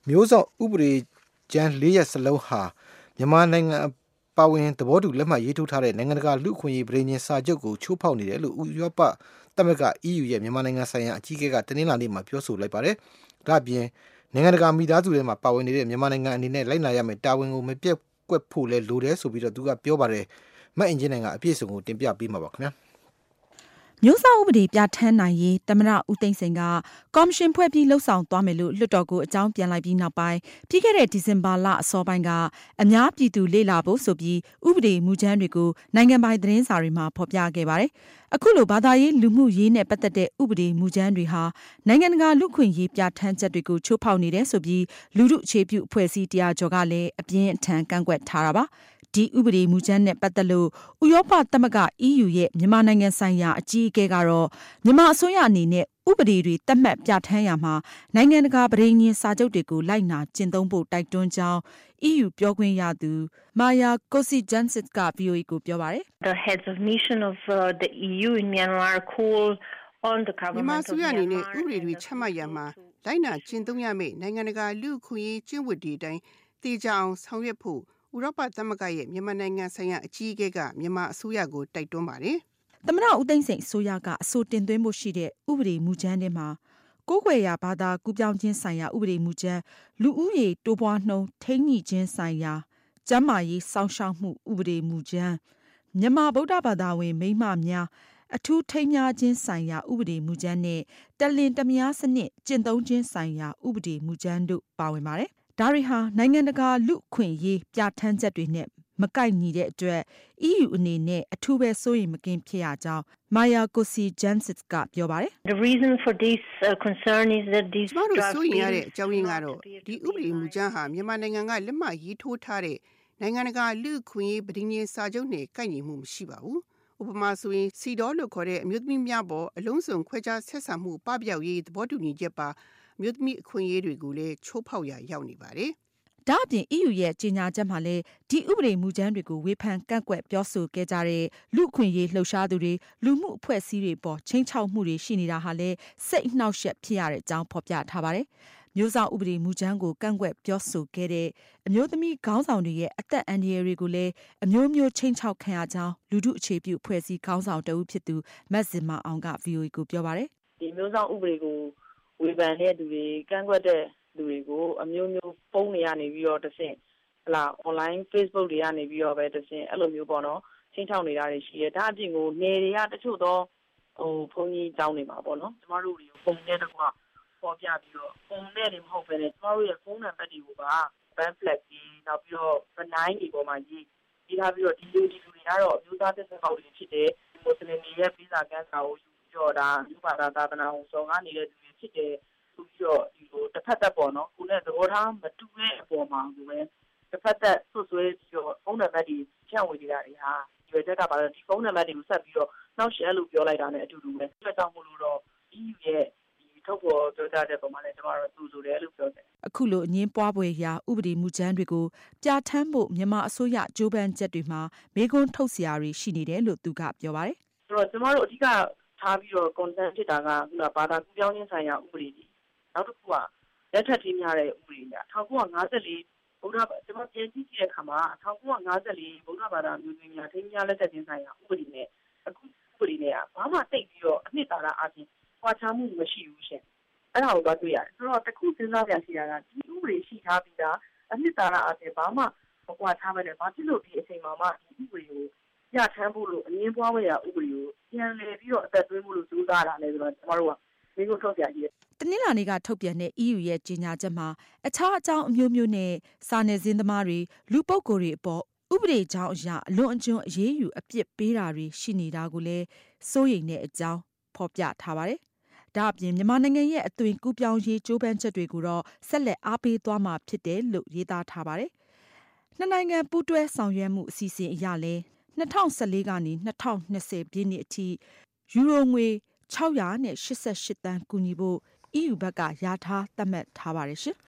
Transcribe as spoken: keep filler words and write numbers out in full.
မျိုးစောင့်ဥပဒေကျမ်းလေးရပ်စလုံးဟာမြန်မာနိုင်ငံပါဝင်သဘောတူလက်မှတ်ရေးထိုးထားတဲ့နိုင်ငံတကာလူ့အခွင့်အရေးပဋိညာဉ်စာချုပ်ကိုချိုးဖောက်နေတယ်လို့ဥရောပသမဂ္ဂ E U ရဲ့မြန်မာနိုင်ငံဆိုင်ရာအကြီးအကဲကတနင်္လာနေ့မှာပြောဆိုလိုက်ပါတယ်။ဒါ့အပြင်နိုင်ငံတကာမိသားစုထဲမှာပါဝင်နေတဲ့မြန်မာနိုင်ငံအနေနဲ့လိုက်နာရမယ့်တာဝန်ကိုမပြတ်ကွက်ဖို့လဲလိုတယ်ဆိုပြီးတော့သူကပြောပါတယ်။မအင်ဂျင်နိုင်ကအပြည့်စုံကိုတင်ပြပေးမှာပါခင်ဗျာ။မျိုးစောင့်ဥပဒေပြဋ္ဌာန်းနိုင်ရေးသမ္မတဦးသိန်းစိန်ကကော်မရှင်ဖွဲ့ပြီးလှုပ်ဆောင်သွားမယ်လို့လွှတ်တော်ကိုအကြောင်းပြန်လိုက်ပြီးနောက်ပိုင်းပြီးခဲ့တဲ့ဒီဇင်ဘာလအစောပိုင်းကအများပြည်သူလေ့လာဖို့ဆိုပြီးဥပဒေမူကြမ်းတွေကိုနိုင်ငံပိုင်သတင်းစာတွေမှာဖော်ပြခဲ့ပါတယ်။အခုလိုဘာသာရေးလူမှုရေးနဲ့ပတ်သက်တဲ့ဥပဒေမူကြမ်းတွေဟာနိုင်ငံတကာလူ့ခွင့်ရေးပြဋ္ဌာန်းချက်တွေကိုချိုးဖောက်နေတယ်ဆိုပြီးလူထုအခြေပြုအဖွဲ့အစည်းတရားကျော်ကလည်းအပြင်းအထန်ကန့်ကွက်ထားတာပါ။ဒီဥပဒေမူကြမ်းနဲ့ပတ်သက်လို့ဥရောပသမဂ္ဂ E U ရဲ့မြန်မာနိုင်ငံဆိုင်ရာအကြီးအကဲကတော့မြန်မာအစိုးရအနေနဲ့ဥပဒေတွေသတ်မှတ်ပြဋ္ဌာန်းရမှာနိုင်ငံတကာပဋိညာဉ်စာချုပ်တွေကိုလိုက်နာကျင့်သုံးဖို့တိုက်တွန်းကြောင်း E U ပြောခွင့်ရသူ Maja Kocijancic က ဗွီအိုအေ ကိုပြောပါတယ်။ The heads of mission of uh, the E U in Myanmar call on the government of Myanmar နဲ့ဥပဒေတွေချမှတ်ရမှာလိုက်နာကျင့်သုံးရမယ့်နိုင်ငံတကာလူ့အခွင့်အရေးကျင့်ဝတ်တွေအတိုင်းသေချာအောင်ဆောင်ရွက်ဖို့ဥရောပသမဂ္ဂရဲ့မြန်မာနိုင်ငံဆိုင်ရာအကြီးအကဲကမြန်မာအစိုးရကိုတိုက်တွန်းပါတယ်။သမ္မတဦးသိန်းစိန်အစိုးရကအဆိုတင်သွင်းဖို့ရှိတဲ့ဥပဒေမူကြမ်းထဲမှာကိုးကွယ်ရာဘာသာကူးပြောင်းခြင်းဆိုင်ရာဥပဒေမူကြမ်းလူဦးရေတိုးပွားနှုန်းထိန်းညှိခြင်းဆိုင်ရာကျန်းမာရေးစောင့်ရှောက်မှုဥပဒေမူကြမ်းမြန်မာဗုဒ္ဓဘာသာဝင်မိန်းမများအထူးထိန်းများခြင်းဆိုင်ရာဥပဒေမူကြမ်းနဲ့တလင်တမယားစနစ်ကျင့်သုံးခြင်းဆိုင်ရာဥပဒေမူကြမ်းတို့ပါဝင်ပါတယ်။ဒါတွေဟာနိုင်ငံတကာလူ့အခွင့်အရေးပြဋ္ဌာန်းချက်တွေနဲ့မကိုက်ညီတဲ့အတွက် E U အနေနဲ့အထူးပဲစိုးရိမ်မကင်းဖြစ်ရကြောင်း Maja Kocijancic ကပြောပါတယ်။ The reason for this uh, concern is that these ကျမတို့စိုးရိမ်ရတဲ့အကြောင်းရင်းကတော့ဒီဥပဒေမူကြမ်းဟာမြန်မာနိုင်ငံကလက်မှတ်ရေးထိုးထားတဲ့နိုင်ငံတကာလူ့အခွင့်အရေးပဋိညာဉ်စာချုပ်နဲ့ကိုက်ညီမှုမရှိပါဘူး။ဥပမာဆိုရင်စီဒေါ်လို့ခေါ်တဲ့အမျိုးသမီးများပေါ်အလုံးစုံခွဲခြားဆက်ဆံမှုပပျောက်ရေးသဘောတူညီချက်ပါအမျိုးသမီးအခွင့်အရေးတွေကိုလည်းချိုးဖောက်ရရောက်နေပါတယ်။ဒါ့အပြင် E U ရဲ့ကြေညာချက်မှာလည်းဒီဥပဒေမူကြမ်းတွေကိုဝေဖန်ကန့်ကွက်ပြောဆိုခဲ့ကြတဲ့လူ့အခွင့်အရေးလှုပ်ရှားသူတွေလူမှုအဖွဲ့အစည်းတွေပေါ်ချိန်ချောက်မှုတွေရှိနေတာဟာလည်းစိတ်နှောက်ယှက်ဖြစ်ရတဲ့အကြောင်းဖော်ပြထားပါတယ်။မျိုးစောင့်ဥပဒေမူကြမ်းကိုကန့်ကွက်ပြောဆိုခဲ့တဲ့အမျိုးသမီးခေါင်းဆောင်တွေရဲ့အသက်အန္တရာယ်တွေကိုလည်းအမျိုးမျိုးချိန်ချောက်ခံရကြောင်းလူထုအခြေပြုအဖွဲ့အစည်းခေါင်းဆောင်တဦးဖြစ်သူမက်ဇင်မာအောင်က ဗွီအိုအေ ကိုပြောပါတယ်။ဒီမျိုးစောင့်ဥပဒေကိုဝေဖန်တဲ့သူတွေကန့်ကွက်တဲ့လူတွေကိုအမျိုးမျိုးဖုန်းတွေကနေပြီးတော့တဆင့်ဟလာ online Facebook တွေကနေပြီးတော့ပဲတဆင့်အဲ့လိုမျိုးပေါ့နော်ချင်းချောက်နေတာတွေရှိတယ်ဒါအပြင်ကိုနေတွေကတချို့တော့ဟိုဖုန်းကြီးတောင်းနေမှာပေါ့နော်ကျမတို့တွေကိုပုံနဲ့တကွပေါ်ပြပြီးတော့ပုံနဲ့တွေမဟုတ်ပဲနဲ့ကျမတို့ရဲ့ဖုန်းနံပါတ်တွေကိုပါ ban flag ကြီးနောက်ပြီးတော့ benign တွေပေါ်မှာရေးရေးထားပြီးတော့ဒီလူဒီလူတွေကတော့အမျိုးသားသက်သက်ပေါက်တွေဖြစ်တယ်မွတ်စလင်တွေရဲ့ပြည်စာကန်းစာကိုယူပြီးတော့ဒါဥပါဒသာသနာကိုစော်ကားနေတဲ့သူတွေဖြစ်တယ်ဆိုပြီးတော့ဒီလိုတစ်ဖက်သက်ပေါ့နော်ကိုယ်နဲ့သဘောထားမတူတဲ့အပေါ်မှာကိုပဲတစ်ဖက်သက်ဆွဆွဲပြီးတော့ဖုန်းနံပါတ်တွေဖြန့်ဝေနေတာတွေဟာဒီဘက်ကပါတော့ဒီဖုန်းနံပါတ်တွေကိုဆက်ပြီးတော့နောက်ရှယ်လို့ပြောလိုက်တာနဲ့အတူတူပဲဆက်ကြောင်းမလို့တော့ E U ရဲ့ထုတ်ဖော်ပြောကြားတဲ့ပုံမှာလည်းကျွန်တော်တို့သူဆိုတယ်လို့ပြောတယ်အခုလိုအငင်းပွားဖွယ်ရာဥပဒေမူကြမ်းတွေကိုပြဋ္ဌာန်းဖို့မြန်မာအစိုးရကြိုးပမ်းချက်တွေမှာမေးခွန်းထုတ်စရာတွေရှိနေတယ်လို့သူကပြောပါတယ်ဆိုတော့ကျွန်တော်တို့အဓိကထားပြီးတော့ concern ဖြစ်တာကခုနဘာသာကူးပြောင်းခြင်းဆိုင်ရာဥပဒေကြီးနောက်တစ်ခုကလက်ထပ်ထိများတဲ့ဥပဒေညာ၁၉၅၄ဗုဒ္ဓဘာသာကျွန်တော်ပြန်ကြည့်ကြည့်တဲ့အခါမှာ၁၉၅၄ဗုဒ္ဓဘာသာမျိုးမျိုးများထိများလက်ထပ်ခြင်းဆိုင်ရာဥပဒေနဲ့အခုဥပဒေနဲ့ကဘာမှတိတ်ပြီးတော့အနှစ်သာရအချင်းကွာခြားမှုမရှိဘူးရှင်အဲ့ဒါကိုတော့တွေ့ရတယ်ဆိုတော့တခုစဉ်းစားကြရတာကဒီဥပဒေရှိထားပြီးသားအနှစ်သာရအချင်းဘာမှမကွာခြားပဲနဲ့ဘာဖြစ်လို့ဒီအချိန်မှာမှဒီဥပဒေကိုရထမ်းဖို့လို့အငင်းပွားဝဲရဥပဒေကိုပြန်လည်ပြီးတော့အသက်သွင်းဖို့လို့ကြိုးစားတာလဲဆိုတော့ကျွန်တော်တို့ကမိကိုထုတ်ပြရည်တနင်္လာနေ့ကထုတ်ပြန်တဲ့ E U ရဲ့ကြေညာချက်မှာအခြားအကြောင်းအမျိုးမျိုးနဲ့စာနယ်ဇင်းသမားတွေလူပုဂ္ဂိုလ်တွေအပေါ်ဥပဒေကြောင်းအရာအလွန်အကျွံအရေးယူအပြစ်ပေးတာတွေရှိနေတာကိုလည်းစိုးရိမ်တဲ့အကြောင်းဖော်ပြထားပါတယ်။ဒါအပြင်မြန်မာနိုင်ငံရဲ့အသွင်ကူးပြောင်းရေးကြိုးပမ်းချက်တွေကိုတော့ဆက်လက်အားပေးသွားမှာဖြစ်တယ်လို့ရေးသားထားပါတယ်။နှစ်နိုင်ငံပူးတွဲဆောင်ရွက်မှုအစီအစဉ်အရလည်း၂၀၁၄ကနေ၂၀၂၀ပြည့်နှစ်အထိယူရိုငွေ၆၈၈သန်းကူညီဖို့E U ဘက်ကယာထားသတ်မှတ်ထားပါတယ်ရှင်။